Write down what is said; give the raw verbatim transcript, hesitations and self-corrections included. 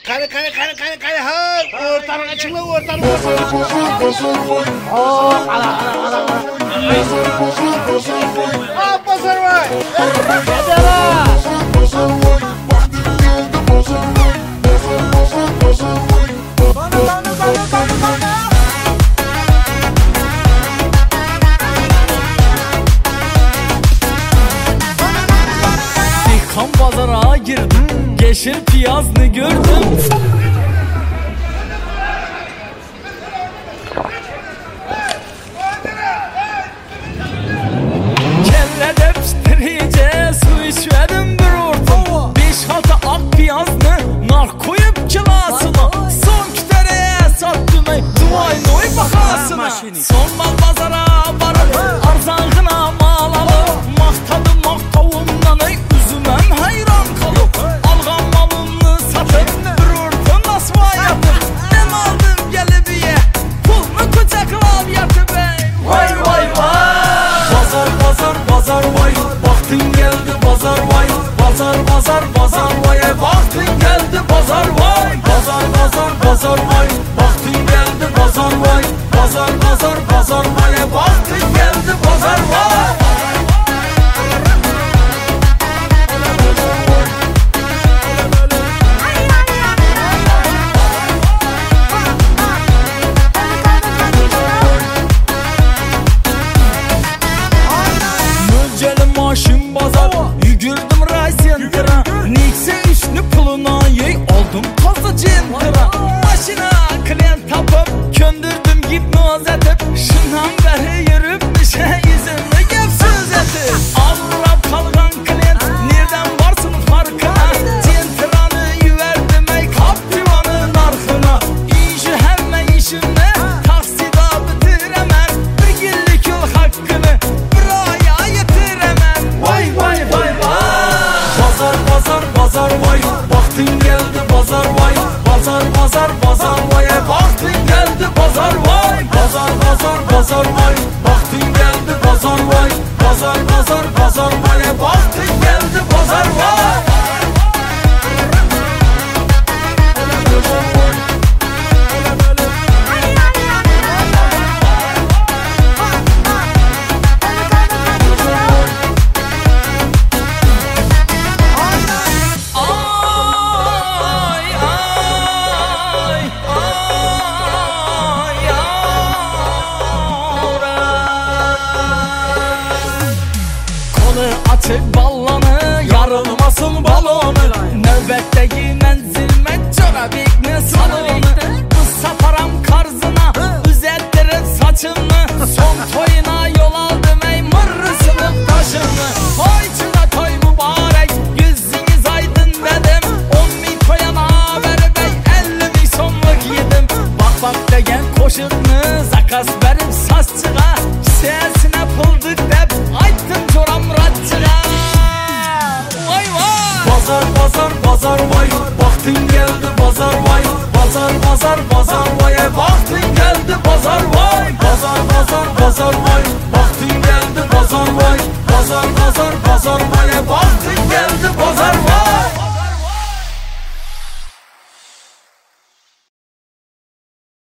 Kare kare kare kare kare ha. Ortalık açıkla ortalık açıkla. Oh ala ala ala. Ah pazar var. Bedava. Dikkan pazara girdim, yeşil piyazını gördüm. Kellede piştirice su içmedim bir ortam. Beş halta ak piyazını nar koyup kilasına. Son kütereye sattım ey duayın oy bakasına. Son mal pazara varıp arzağına mal alıp maktadım maktavumdan ey üzümem hayran kalıp. Algan malını satıp bir ortam nasva yatıp. Nem aldım gelip ye pulunu kucakla yatıp ey. Vay vay vay. Pazar pazar pazar vay, vaktin geldi pazar vay. Pazar pazar pazar vay, vaktin geldi pazar vay. Pazar pazar pazar vay, vaktin geldi pazar vay. Pazar pazar pazar vay, vaktin geldi pazar vay. Mülcelim maşın bazar, yügürdüm raysentra. Nikse işini puluna yey, oldum tazı centra. Maşına klient tapıp, köndürdüm hipnoz edip. Şundan beri yürüp bir şey yüzümü gep söz etip. Ağırap kalgan klient, nereden varsın farkına. Centranı yüverdim ey kaptivanın arkına. İşi hemen işimle, taksida bitiremem. Bir günlük yol hakkını, bir aya yetiremem. Vay vay vay vay. Pazar pazar pazar vay, vaktin geldi pazar vay. Pazar pazar pazar vay, vaktin geldi pazar vay. Pazar pazar pazar vay, vaktin geldi pazar vay. Pazar pazar pazar vay, vaktin geldi pazar vay. Ay ay ay kolu açık ballanı, yarılmasın balonu. Növbətdəki mənzilmə çorabikni salonu. Bu saparam karzına, üzettirin saçını. Son toyuna yol aldım ey mırrısını taşını. Toy içine toy mübarek, yüzünüz aydın dedim. On min toyana verip ey elli min sonluk yedim. Bak bak degen koşunu, zakas verip saççığa. Sesine pıldık dep, ayttım coram ratçığa. Vay vay. Pazar pazar pazar vay, vaktin geldi pazar vay. Pazar pazar pazar vay, vaktin geldi pazar vay. Pazar pazar pazar vay, vaktin geldi pazar vay. Pazar pazar pazar vay, vaktin geldi pazar vay.